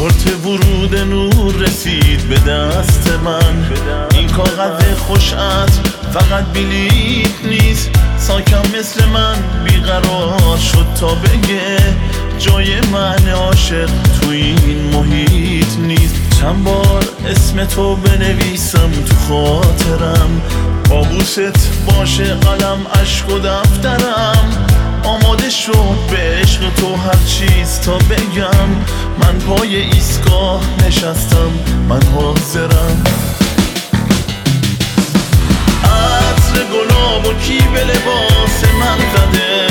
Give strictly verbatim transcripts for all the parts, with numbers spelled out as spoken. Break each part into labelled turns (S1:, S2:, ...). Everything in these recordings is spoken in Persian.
S1: کارت ورود نور رسید به دست من. این کاغذ خوش عطر فقط بلیط نیست، ساکم مثل من بیقرار شد تا بگه جای من عاشق تو این محیط نیست. چند بار اسم تو بنویسم تو خاطرم، قابوست باشه قلم اشک و دفترم. آماده شد به عشق تو هر چیز تا بگم من پای ایستگاه نشستم، من حاضرم. عطر گلاب و کی به لباس من زده،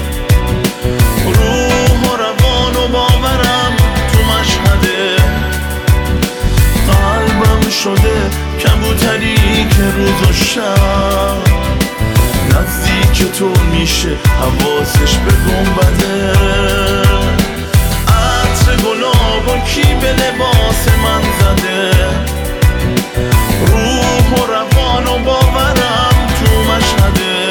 S1: روح و روان و باورم تو مشهده. قلبم شده کبوتری که روز و شب نزدیک تو میشه حواسش به گنبده. عطر گلاب و کی به لباس من زده، روح و روان و باورم تو مشهده.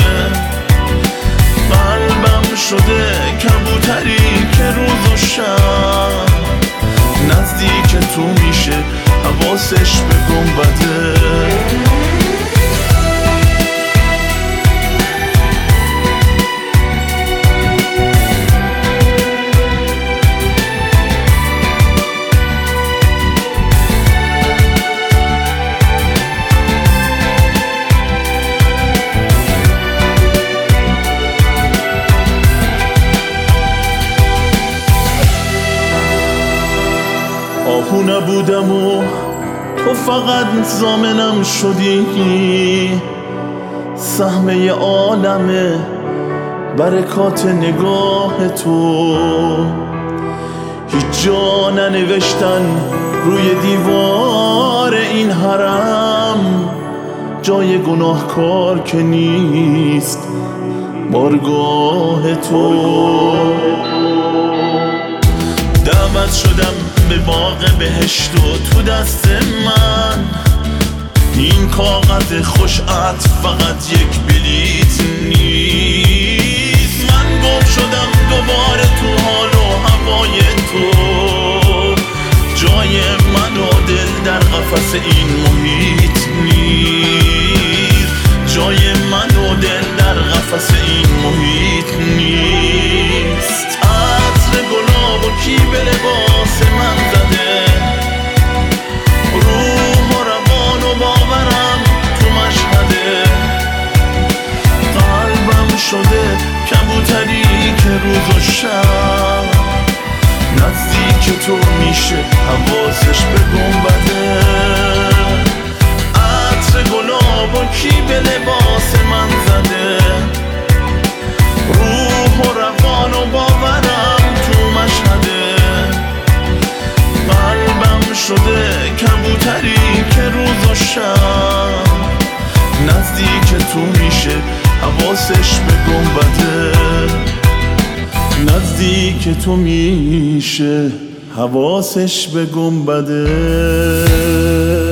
S1: قلبم شده کبوتری که روز و شب نزدیک تو میشه حواسش به گنبده. آهو نبودم و تو فقط ضامنم شدی، سهمه عالمه برکات نگاه تو. هیچ جا ننوشتن روی دیوار این حرم جای گناهکار که نیست بارگاه تو. دعوت شدم به باغ بهشت و تو دست من این کاغذ خوش عطر فقط یک بلیط نیست. من گم شدم دوباره تو حال و هوای تو، جای من و دل در قفس این محیط نیست. جای من و دل در قفس این محیط نیست. عطر گلاب و کی به لباس من زده، روح و روان و باورم تو مشهده. قلبم شده کبوتری که روز و شب نزدیک تو میشه حواسش به گنبده. عطر گلاب و کی به لباس من زده، روح و روان و باورم تو مشهده. قلبم شده کبوتری که روز و شب نزدیک تو میشه حواسش به گنبده. نزدیک تو میشه حواسش به گنبده.